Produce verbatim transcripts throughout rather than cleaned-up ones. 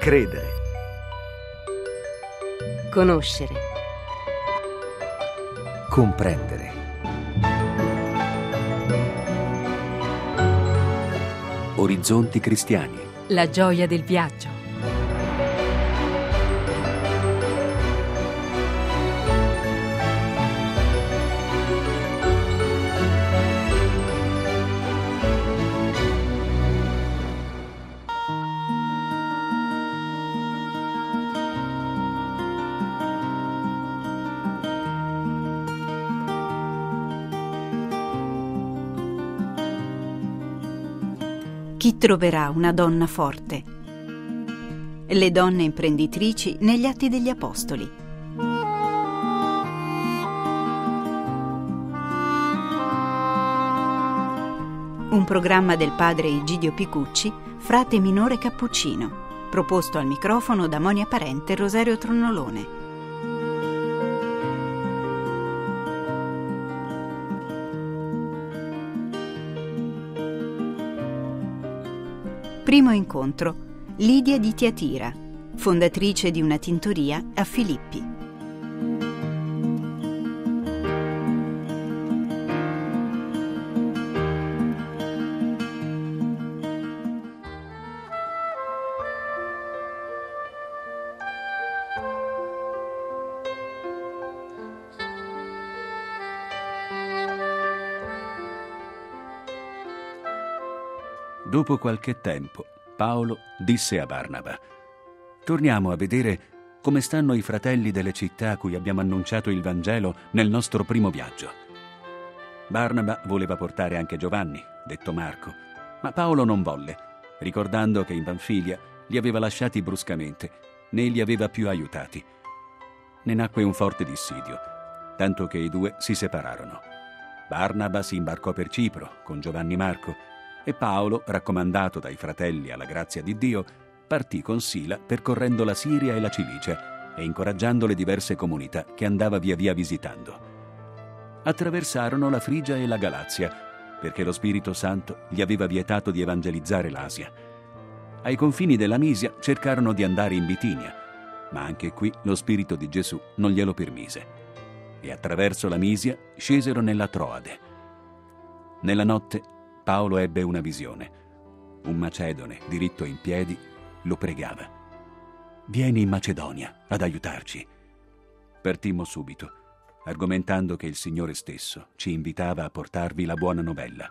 Credere. Conoscere. Comprendere. Orizzonti cristiani. La gioia del viaggio. Chi troverà una donna forte? Le donne imprenditrici negli Atti degli Apostoli. Un programma del padre Egidio Picucci, frate minore cappuccino, proposto al microfono da Monia Parente e Rosario Tronnolone. Primo incontro. Lidia di Tiatira, fondatrice di una tintoria a Filippi. Dopo qualche tempo, Paolo disse a Barnaba: «Torniamo a vedere come stanno i fratelli delle città a cui abbiamo annunciato il Vangelo nel nostro primo viaggio». Barnaba voleva portare anche Giovanni, detto Marco, ma Paolo non volle, ricordando che in Panfilia li aveva lasciati bruscamente, né li aveva più aiutati. Ne nacque un forte dissidio, tanto che i due si separarono. Barnaba si imbarcò per Cipro con Giovanni Marco, e Paolo, raccomandato dai fratelli alla grazia di Dio, partì con Sila percorrendo la Siria e la Cilicia e incoraggiando le diverse comunità che andava via via visitando. Attraversarono la Frigia e la Galazia, perché lo Spirito Santo gli aveva vietato di evangelizzare l'Asia. Ai confini della Misia cercarono di andare in Bitinia, ma anche qui lo Spirito di Gesù non glielo permise. E attraverso la Misia scesero nella Troade. Nella notte Paolo ebbe una visione. Un macedone, diritto in piedi, lo pregava: «Vieni in Macedonia ad aiutarci». Partimmo subito, argomentando che il Signore stesso ci invitava a portarvi la buona novella.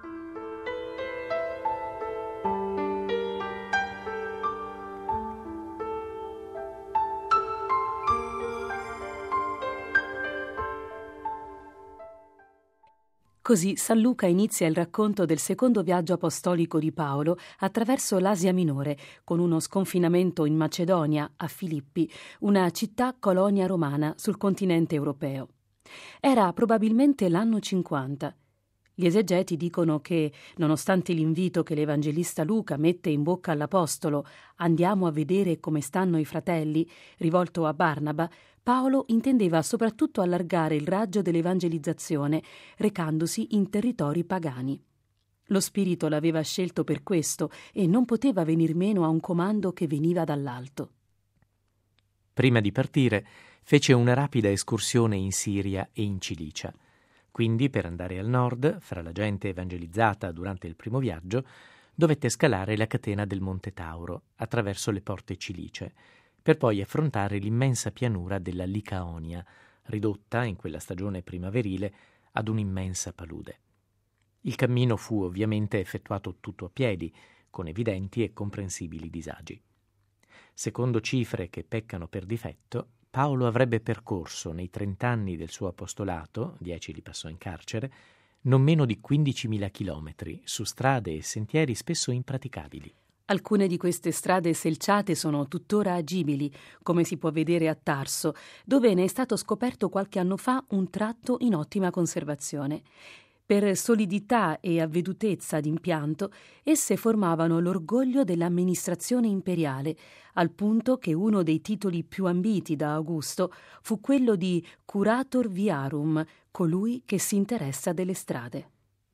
Così San Luca inizia il racconto del secondo viaggio apostolico di Paolo attraverso l'Asia Minore, con uno sconfinamento in Macedonia, a Filippi, una città colonia romana sul continente europeo. Era probabilmente l'anno cinquanta. Gli esegeti dicono che, nonostante l'invito che l'evangelista Luca mette in bocca all'apostolo «Andiamo a vedere come stanno i fratelli», rivolto a Barnaba, Paolo intendeva soprattutto allargare il raggio dell'evangelizzazione, recandosi in territori pagani. Lo Spirito l'aveva scelto per questo e non poteva venir meno a un comando che veniva dall'alto. Prima di partire, fece una rapida escursione in Siria e in Cilicia. Quindi, per andare al nord, fra la gente evangelizzata durante il primo viaggio, dovette scalare la catena del Monte Tauro, attraverso le porte cilicie, per poi affrontare l'immensa pianura della Licaonia, ridotta, in quella stagione primaverile, ad un'immensa palude. Il cammino fu ovviamente effettuato tutto a piedi, con evidenti e comprensibili disagi. Secondo cifre che peccano per difetto, Paolo avrebbe percorso nei trent'anni del suo apostolato, dieci li passò in carcere, non meno di quindicimila chilometri, su strade e sentieri spesso impraticabili. Alcune di queste strade selciate sono tuttora agibili, come si può vedere a Tarso, dove ne è stato scoperto qualche anno fa un tratto in ottima conservazione. Per solidità e avvedutezza d'impianto, esse formavano l'orgoglio dell'amministrazione imperiale, al punto che uno dei titoli più ambiti da Augusto fu quello di Curator Viarum, colui che si interessa delle strade.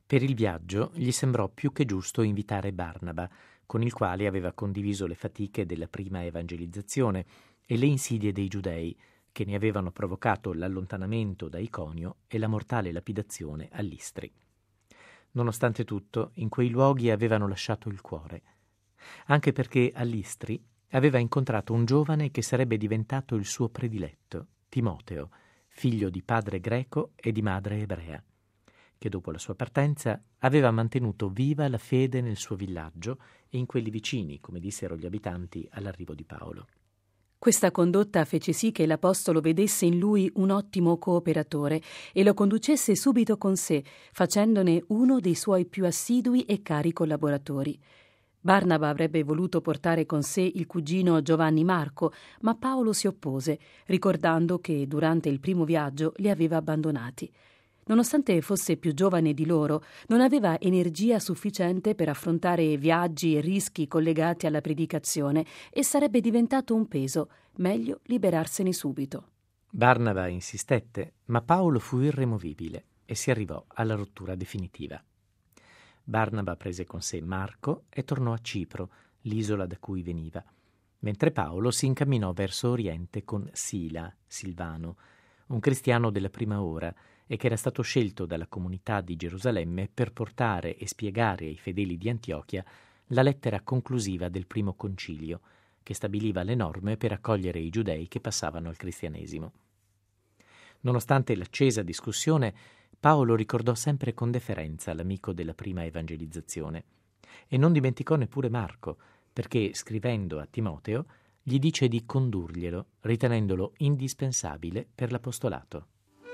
Per il viaggio gli sembrò più che giusto invitare Barnaba, con il quale aveva condiviso le fatiche della prima evangelizzazione e le insidie dei giudei, che ne avevano provocato l'allontanamento da Iconio e la mortale lapidazione a Listri. Nonostante tutto, in quei luoghi avevano lasciato il cuore, anche perché a Listri aveva incontrato un giovane che sarebbe diventato il suo prediletto, Timoteo, figlio di padre greco e di madre ebrea, che dopo la sua partenza aveva mantenuto viva la fede nel suo villaggio e in quelli vicini, come dissero gli abitanti all'arrivo di Paolo. Questa condotta fece sì che l'Apostolo vedesse in lui un ottimo cooperatore e lo conducesse subito con sé, facendone uno dei suoi più assidui e cari collaboratori. Barnaba avrebbe voluto portare con sé il cugino Giovanni Marco, ma Paolo si oppose, ricordando che durante il primo viaggio li aveva abbandonati. Nonostante fosse più giovane di loro, non aveva energia sufficiente per affrontare viaggi e rischi collegati alla predicazione e sarebbe diventato un peso, meglio liberarsene subito. Barnaba insistette, ma Paolo fu irremovibile e si arrivò alla rottura definitiva. Barnaba prese con sé Marco e tornò a Cipro, l'isola da cui veniva, mentre Paolo si incamminò verso oriente con Sila, Silvano, un cristiano della prima ora, e che era stato scelto dalla comunità di Gerusalemme per portare e spiegare ai fedeli di Antiochia la lettera conclusiva del primo concilio, che stabiliva le norme per accogliere i giudei che passavano al cristianesimo. Nonostante l'accesa discussione, Paolo ricordò sempre con deferenza l'amico della prima evangelizzazione e non dimenticò neppure Marco, perché, scrivendo a Timoteo, gli dice di condurglielo, ritenendolo indispensabile per l'apostolato.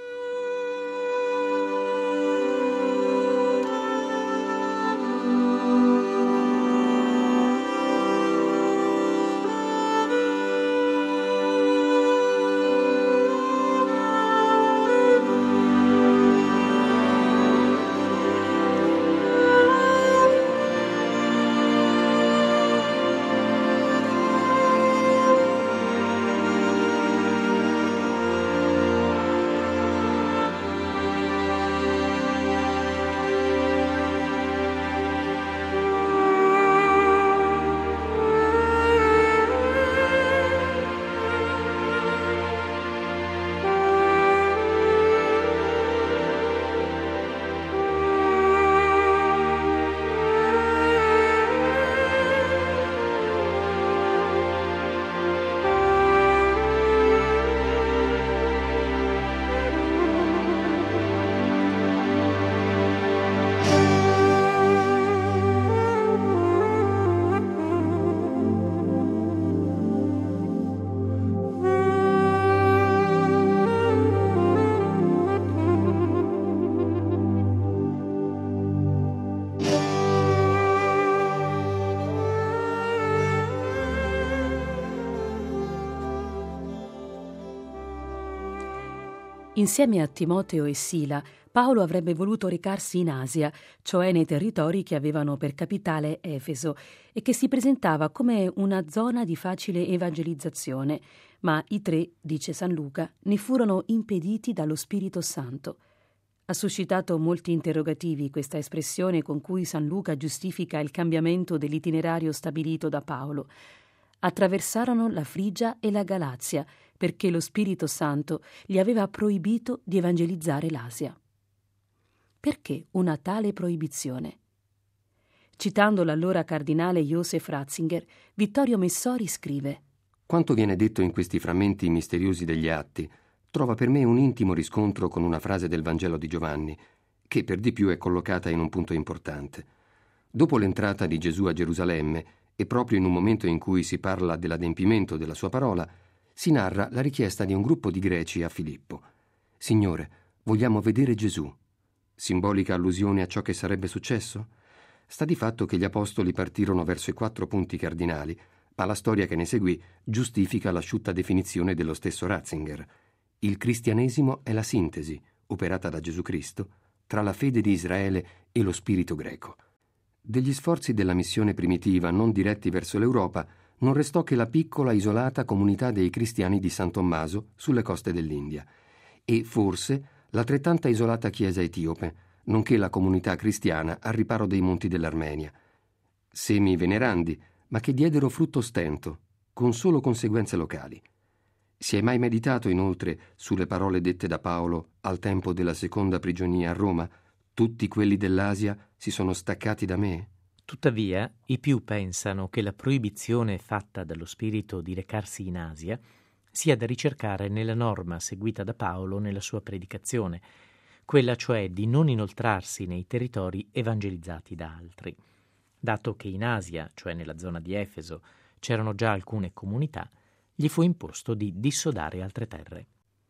Insieme a Timoteo e Sila, Paolo avrebbe voluto recarsi in Asia, cioè nei territori che avevano per capitale Efeso e che si presentava come una zona di facile evangelizzazione, ma i tre, dice San Luca, ne furono impediti dallo Spirito Santo. Ha suscitato molti interrogativi questa espressione con cui San Luca giustifica il cambiamento dell'itinerario stabilito da Paolo. Attraversarono la Frigia e la Galazia, perché lo Spirito Santo gli aveva proibito di evangelizzare l'Asia. Perché una tale proibizione? Citando l'allora cardinale Joseph Ratzinger, Vittorio Messori scrive: Quanto viene detto in questi frammenti misteriosi degli Atti trova per me un intimo riscontro con una frase del Vangelo di Giovanni, che per di più è collocata in un punto importante. Dopo l'entrata di Gesù a Gerusalemme, e proprio in un momento in cui si parla dell'adempimento della sua parola, si narra la richiesta di un gruppo di greci a Filippo. Signore, vogliamo vedere Gesù. Simbolica allusione a ciò che sarebbe successo? Sta di fatto che gli apostoli partirono verso i quattro punti cardinali, ma la storia che ne seguì giustifica l'asciutta definizione dello stesso Ratzinger. Il cristianesimo è la sintesi, operata da Gesù Cristo, tra la fede di Israele e lo spirito greco. Degli sforzi della missione primitiva non diretti verso l'Europa non restò che la piccola isolata comunità dei cristiani di San Tommaso sulle coste dell'India e forse l'altrettanta isolata chiesa etiope, nonché la comunità cristiana al riparo dei monti dell'Armenia. Semi venerandi, ma che diedero frutto stento, con solo conseguenze locali. Si è mai meditato inoltre sulle parole dette da Paolo al tempo della seconda prigionia a Roma? Tutti quelli dell'Asia si sono staccati da me? Tuttavia, i più pensano che la proibizione fatta dallo Spirito di recarsi in Asia sia da ricercare nella norma seguita da Paolo nella sua predicazione, quella cioè di non inoltrarsi nei territori evangelizzati da altri. Dato che in Asia, cioè nella zona di Efeso, c'erano già alcune comunità, gli fu imposto di dissodare altre terre.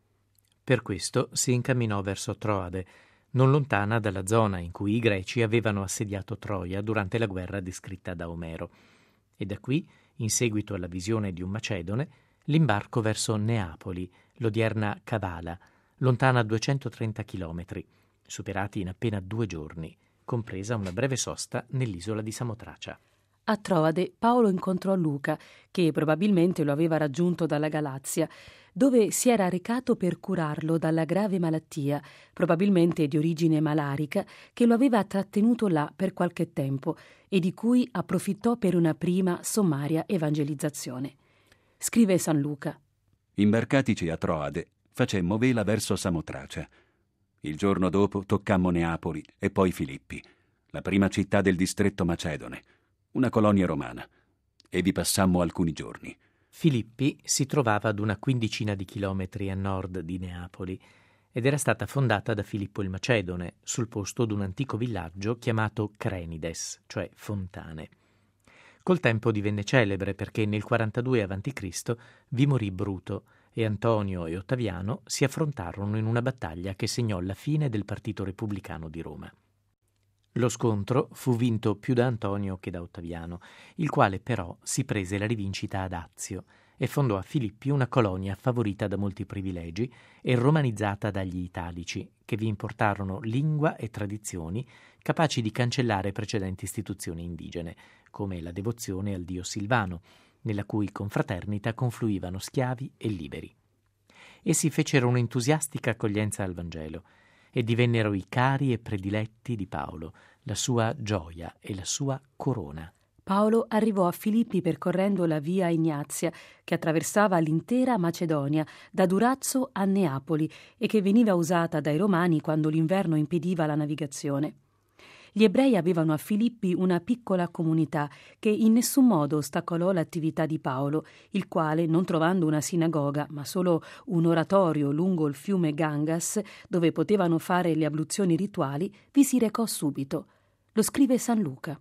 Per questo si incamminò verso Troade, non lontana dalla zona in cui i Greci avevano assediato Troia durante la guerra descritta da Omero, e da qui, in seguito alla visione di un macedone, l'imbarco verso Neapoli, l'odierna Kavala, lontana duecentotrenta chilometri, superati in appena due giorni, compresa una breve sosta nell'isola di Samotracia. A Troade Paolo incontrò Luca, che probabilmente lo aveva raggiunto dalla Galazia, dove si era recato per curarlo dalla grave malattia, probabilmente di origine malarica, che lo aveva trattenuto là per qualche tempo e di cui approfittò per una prima sommaria evangelizzazione. Scrive San Luca: Imbarcatici a Troade, facemmo vela verso Samotracia. Il giorno dopo toccammo Neapoli e poi Filippi, la prima città del distretto macedone, una colonia romana, e vi passammo alcuni giorni. Filippi si trovava ad una quindicina di chilometri a nord di Neapoli ed era stata fondata da Filippo il Macedone sul posto d'un antico villaggio chiamato Crenides, cioè fontane. Col tempo divenne celebre perché nel quarantadue avanti Cristo vi morì Bruto e Antonio e Ottaviano si affrontarono in una battaglia che segnò la fine del partito repubblicano di Roma. Lo scontro fu vinto più da Antonio che da Ottaviano, il quale però si prese la rivincita ad Azio e fondò a Filippi una colonia favorita da molti privilegi e romanizzata dagli italici, che vi importarono lingua e tradizioni capaci di cancellare precedenti istituzioni indigene, come la devozione al dio Silvano, nella cui confraternita confluivano schiavi e liberi. Essi fecero un'entusiastica accoglienza al Vangelo e divennero i cari e prediletti di Paolo, la sua gioia e la sua corona. Paolo arrivò a Filippi percorrendo la via Ignazia, che attraversava l'intera Macedonia, da Durazzo a Neapoli, e che veniva usata dai Romani quando l'inverno impediva la navigazione. Gli ebrei avevano a Filippi una piccola comunità che in nessun modo ostacolò l'attività di Paolo, il quale, non trovando una sinagoga, ma solo un oratorio lungo il fiume Gangas, dove potevano fare le abluzioni rituali, vi si recò subito. Lo scrive San Luca.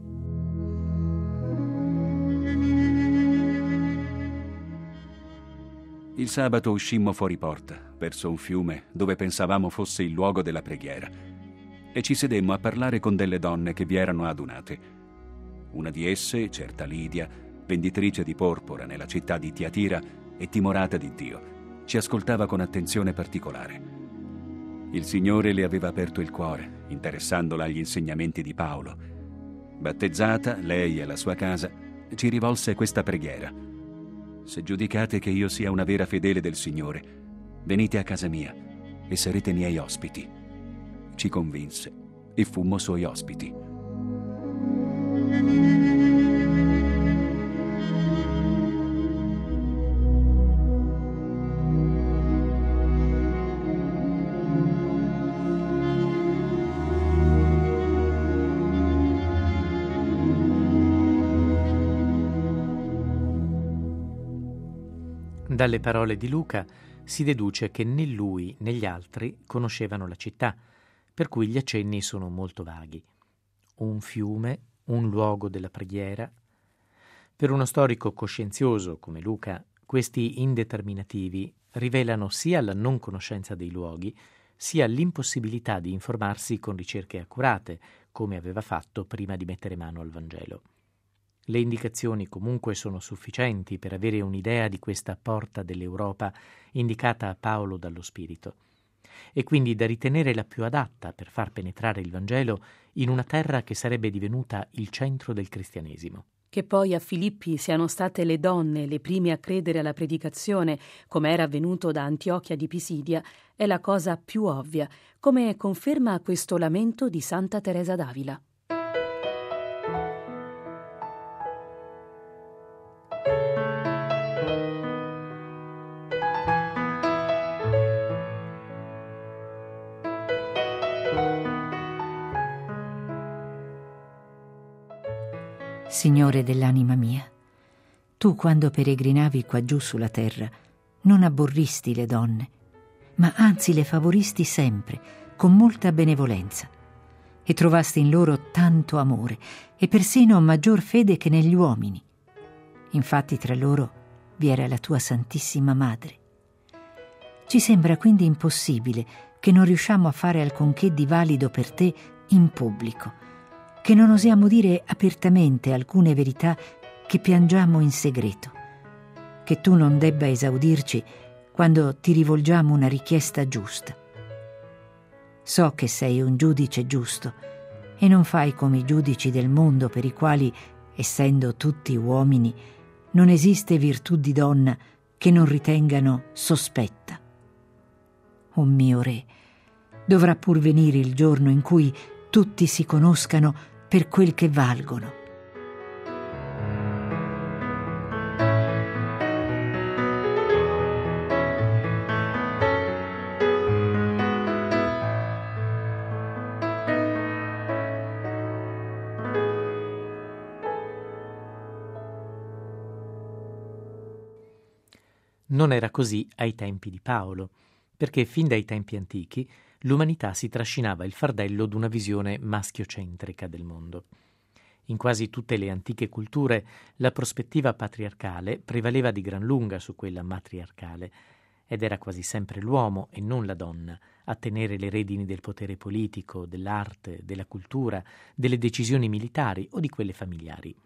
Il sabato uscimmo fuori porta, verso un fiume dove pensavamo fosse il luogo della preghiera, e ci sedemmo a parlare con delle donne che vi erano adunate. Una di esse, certa Lidia, venditrice di porpora nella città di Tiatira e timorata di Dio, ci ascoltava con attenzione particolare. Il Signore le aveva aperto il cuore, interessandola agli insegnamenti di Paolo. Battezzata, lei e la sua casa, ci rivolse questa preghiera: se giudicate che io sia una vera fedele del Signore, venite a casa mia e sarete miei ospiti. Ci convinse e fummo suoi ospiti. Dalle parole di Luca si deduce che né lui né gli altri conoscevano la città, per cui gli accenni sono molto vaghi. Un fiume, un luogo della preghiera. Per uno storico coscienzioso come Luca, questi indeterminativi rivelano sia la non conoscenza dei luoghi, sia l'impossibilità di informarsi con ricerche accurate, come aveva fatto prima di mettere mano al Vangelo. Le indicazioni comunque sono sufficienti per avere un'idea di questa porta dell'Europa indicata a Paolo dallo Spirito, e quindi da ritenere la più adatta per far penetrare il Vangelo in una terra che sarebbe divenuta il centro del cristianesimo. Che poi a Filippi siano state le donne le prime a credere alla predicazione, come era avvenuto da Antiochia di Pisidia, è la cosa più ovvia, come conferma questo lamento di Santa Teresa d'Avila. Signore dell'anima mia, tu quando peregrinavi qua giù sulla terra non abborristi le donne, ma anzi le favoristi sempre con molta benevolenza e trovasti in loro tanto amore e persino maggior fede che negli uomini. Infatti tra loro vi era la tua Santissima Madre. Ci sembra quindi impossibile che non riusciamo a fare alcunché di valido per te in pubblico, che non osiamo dire apertamente alcune verità che piangiamo in segreto, che tu non debba esaudirci quando ti rivolgiamo una richiesta giusta. So che sei un giudice giusto e non fai come i giudici del mondo per i quali, essendo tutti uomini, non esiste virtù di donna che non ritengano sospetta. O mio Re, dovrà pur venire il giorno in cui tutti si conoscano per quel che valgono. Non era così ai tempi di Paolo, perché fin dai tempi antichi l'umanità si trascinava il fardello d'una visione maschiocentrica del mondo. In quasi tutte le antiche culture la prospettiva patriarcale prevaleva di gran lunga su quella matriarcale, ed era quasi sempre l'uomo e non la donna a tenere le redini del potere politico, dell'arte, della cultura, delle decisioni militari o di quelle familiari.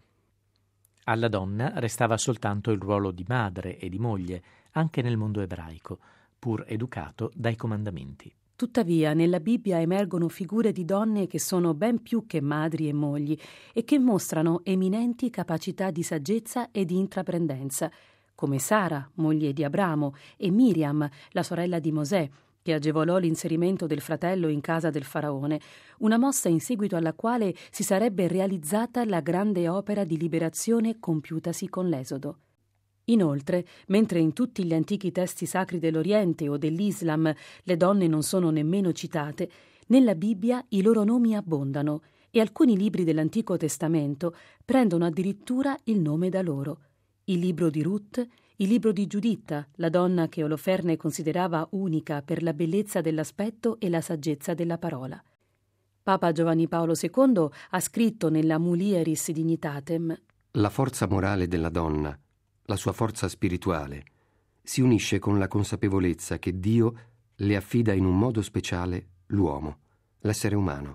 Alla donna restava soltanto il ruolo di madre e di moglie, anche nel mondo ebraico, pur educato dai comandamenti. Tuttavia, nella Bibbia emergono figure di donne che sono ben più che madri e mogli e che mostrano eminenti capacità di saggezza e di intraprendenza, come Sara, moglie di Abramo, e Miriam, la sorella di Mosè, che agevolò l'inserimento del fratello in casa del faraone, una mossa in seguito alla quale si sarebbe realizzata la grande opera di liberazione compiutasi con l'Esodo. Inoltre, mentre in tutti gli antichi testi sacri dell'Oriente o dell'Islam le donne non sono nemmeno citate, nella Bibbia i loro nomi abbondano e alcuni libri dell'Antico Testamento prendono addirittura il nome da loro. Il libro di Ruth, il libro di Giuditta, la donna che Oloferne considerava unica per la bellezza dell'aspetto e la saggezza della parola. Papa Giovanni Paolo secondo ha scritto nella Mulieris Dignitatem: la forza morale della donna, la sua forza spirituale, si unisce con la consapevolezza che Dio le affida in un modo speciale l'uomo, l'essere umano.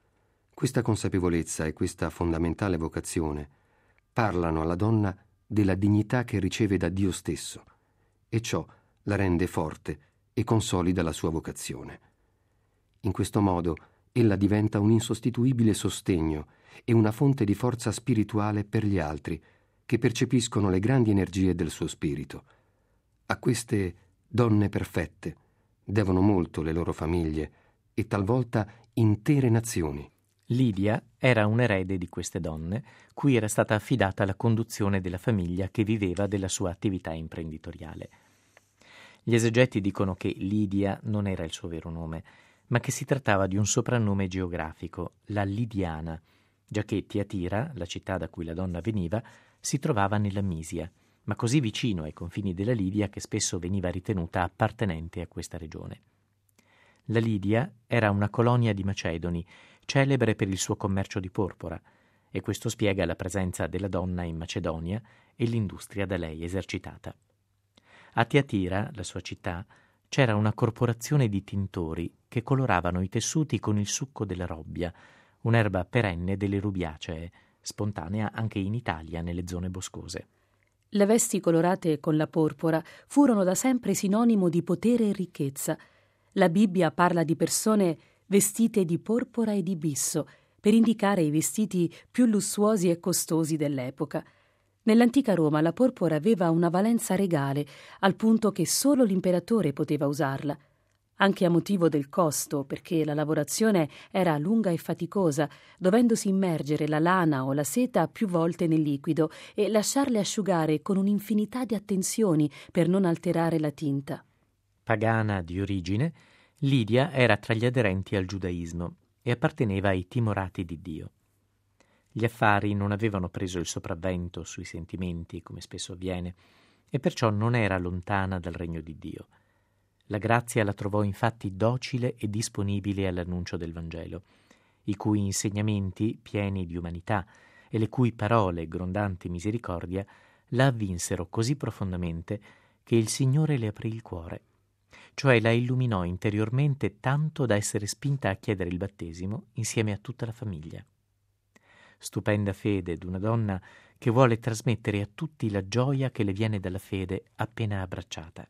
Questa consapevolezza e questa fondamentale vocazione parlano alla donna della dignità che riceve da Dio stesso, e ciò la rende forte e consolida la sua vocazione. In questo modo ella diventa un insostituibile sostegno e una fonte di forza spirituale per gli altri, che percepiscono le grandi energie del suo spirito. A queste donne perfette devono molto le loro famiglie e talvolta intere nazioni. Lidia era un erede di queste donne, cui era stata affidata la conduzione della famiglia che viveva della sua attività imprenditoriale. Gli esegeti dicono che Lidia non era il suo vero nome, ma che si trattava di un soprannome geografico, la Lidiana, giacché Tiatira, la città da cui la donna veniva, si trovava nella Misia, ma così vicino ai confini della Lidia che spesso veniva ritenuta appartenente a questa regione. La Lidia era una colonia di Macedoni, celebre per il suo commercio di porpora, e questo spiega la presenza della donna in Macedonia e l'industria da lei esercitata. A Tiatira, la sua città, c'era una corporazione di tintori che coloravano i tessuti con il succo della robbia, un'erba perenne delle rubiacee, spontanea anche in Italia nelle zone boscose. Le vesti colorate con la porpora furono da sempre sinonimo di potere e ricchezza. La Bibbia parla di persone vestite di porpora e di bisso, per indicare i vestiti più lussuosi e costosi dell'epoca. Nell'antica Roma la porpora aveva una valenza regale, al punto che solo l'imperatore poteva usarla, anche a motivo del costo, perché la lavorazione era lunga e faticosa, dovendosi immergere la lana o la seta più volte nel liquido e lasciarle asciugare con un'infinità di attenzioni per non alterare la tinta. Pagana di origine, Lidia era tra gli aderenti al giudaismo e apparteneva ai timorati di Dio. Gli affari non avevano preso il sopravvento sui sentimenti, come spesso avviene, e perciò non era lontana dal regno di Dio. La grazia la trovò infatti docile e disponibile all'annuncio del Vangelo, i cui insegnamenti, pieni di umanità, e le cui parole, grondanti misericordia, la avvinsero così profondamente che il Signore le aprì il cuore, cioè la illuminò interiormente tanto da essere spinta a chiedere il battesimo insieme a tutta la famiglia. Stupenda fede d'una donna che vuole trasmettere a tutti la gioia che le viene dalla fede appena abbracciata.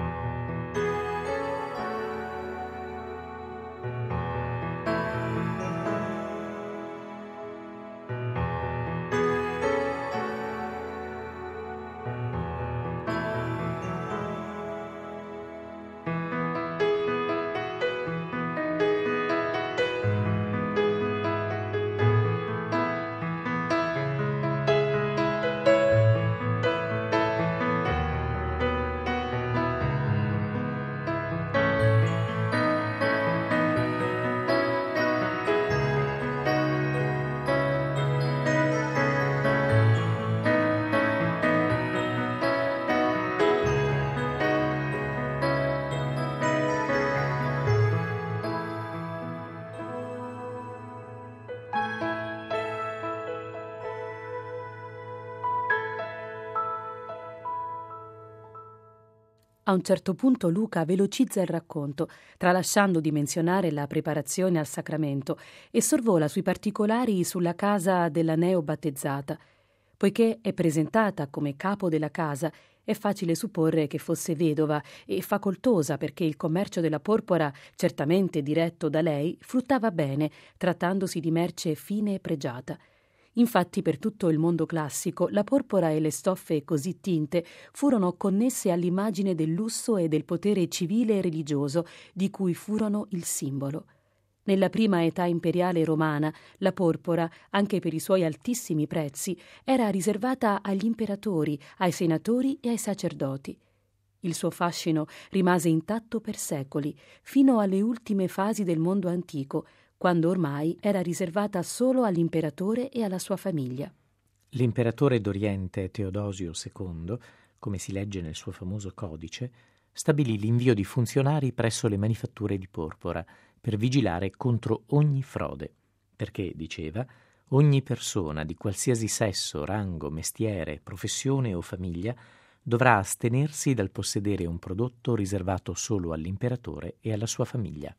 A un certo punto Luca velocizza il racconto, tralasciando di menzionare la preparazione al sacramento, e sorvola sui particolari sulla casa della neobattezzata. Poiché è presentata come capo della casa, è facile supporre che fosse vedova e facoltosa, perché il commercio della porpora, certamente diretto da lei, fruttava bene, trattandosi di merce fine e pregiata. Infatti per tutto il mondo classico la porpora e le stoffe così tinte furono connesse all'immagine del lusso e del potere civile e religioso di cui furono il simbolo. Nella prima età imperiale romana la porpora, anche per i suoi altissimi prezzi, era riservata agli imperatori, ai senatori e ai sacerdoti. Il suo fascino rimase intatto per secoli, fino alle ultime fasi del mondo antico, quando ormai era riservata solo all'imperatore e alla sua famiglia. L'imperatore d'Oriente Teodosio secondo, come si legge nel suo famoso codice, stabilì l'invio di funzionari presso le manifatture di porpora per vigilare contro ogni frode, perché, diceva, ogni persona di qualsiasi sesso, rango, mestiere, professione o famiglia dovrà astenersi dal possedere un prodotto riservato solo all'imperatore e alla sua famiglia.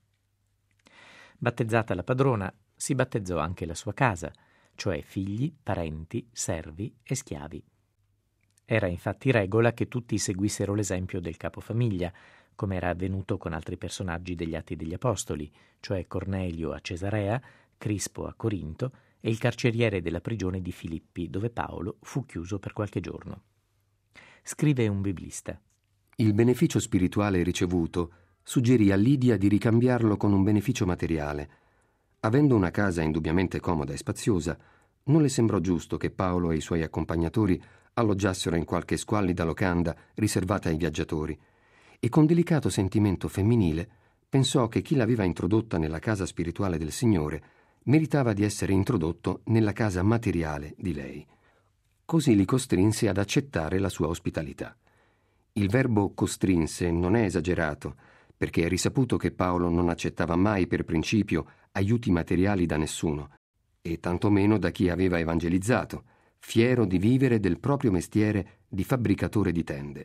Battezzata la padrona, si battezzò anche la sua casa, cioè figli, parenti, servi e schiavi. Era infatti regola che tutti seguissero l'esempio del capofamiglia, come era avvenuto con altri personaggi degli Atti degli Apostoli, cioè Cornelio a Cesarea, Crispo a Corinto e il carceriere della prigione di Filippi, dove Paolo fu chiuso per qualche giorno. Scrive un biblista: Il beneficio spirituale ricevuto suggerì a Lidia di ricambiarlo con un beneficio materiale. Avendo una casa indubbiamente comoda e spaziosa, non le sembrò giusto che Paolo e i suoi accompagnatori alloggiassero in qualche squallida locanda riservata ai viaggiatori, e con delicato sentimento femminile pensò che chi l'aveva introdotta nella casa spirituale del Signore meritava di essere introdotto nella casa materiale di lei. Così li costrinse ad accettare la sua ospitalità. Il verbo costrinse non è esagerato, perché è risaputo che Paolo non accettava mai per principio aiuti materiali da nessuno, e tantomeno da chi aveva evangelizzato, fiero di vivere del proprio mestiere di fabbricatore di tende.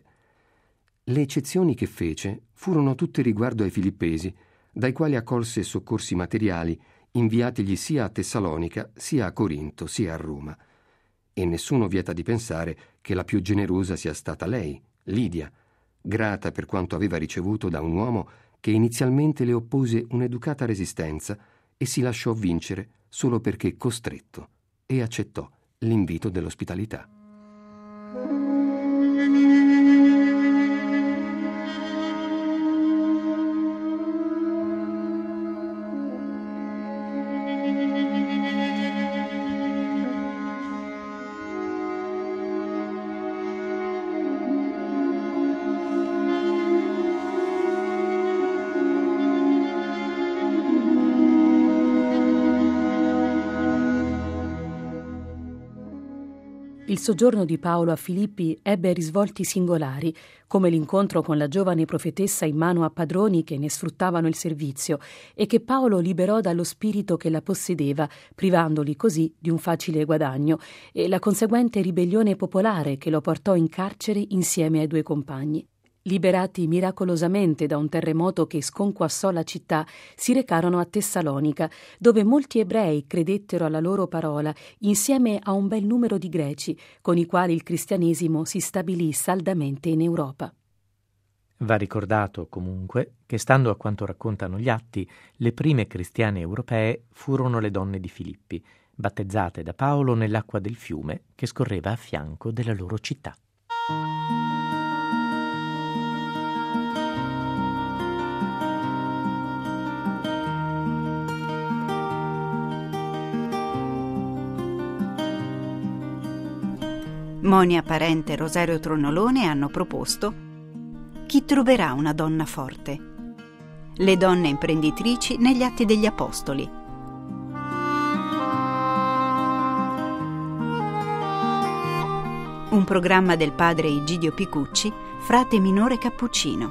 Le eccezioni che fece furono tutte riguardo ai filippesi, dai quali accolse soccorsi materiali inviatigli sia a Tessalonica, sia a Corinto, sia a Roma. E nessuno vieta di pensare che la più generosa sia stata lei, Lidia, grata per quanto aveva ricevuto da un uomo che inizialmente le oppose un'educata resistenza e si lasciò vincere solo perché costretto, e accettò l'invito dell'ospitalità. Il soggiorno di Paolo a Filippi ebbe risvolti singolari, come l'incontro con la giovane profetessa in mano a padroni che ne sfruttavano il servizio e che Paolo liberò dallo spirito che la possedeva, privandoli così di un facile guadagno, e la conseguente ribellione popolare che lo portò in carcere insieme ai due compagni. Liberati miracolosamente da un terremoto che sconquassò la città, si recarono a Tessalonica, dove molti ebrei credettero alla loro parola, insieme a un bel numero di greci, con i quali il cristianesimo si stabilì saldamente in Europa. Va ricordato, comunque, che, stando a quanto raccontano gli atti, le prime cristiane europee furono le donne di Filippi, battezzate da Paolo nell'acqua del fiume che scorreva a fianco della loro città. Monia Parente e Rosario Tronolone hanno proposto Chi troverà una donna forte? Le donne imprenditrici negli Atti degli Apostoli. Un programma del padre Egidio Picucci, frate minore cappuccino.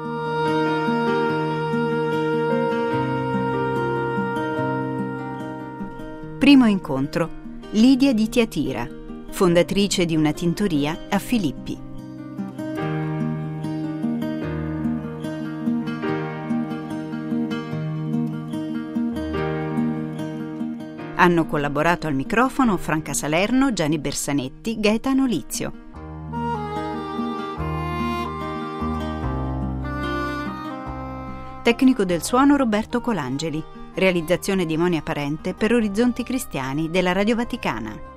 Primo incontro: Lidia di Tiatira, fondatrice di una tintoria a Filippi. Hanno collaborato al microfono Franca Salerno, Gianni Bersanetti, Gaetano Lizio. Tecnico del suono Roberto Colangeli. Realizzazione di Monia Parente per Orizzonti Cristiani della Radio Vaticana.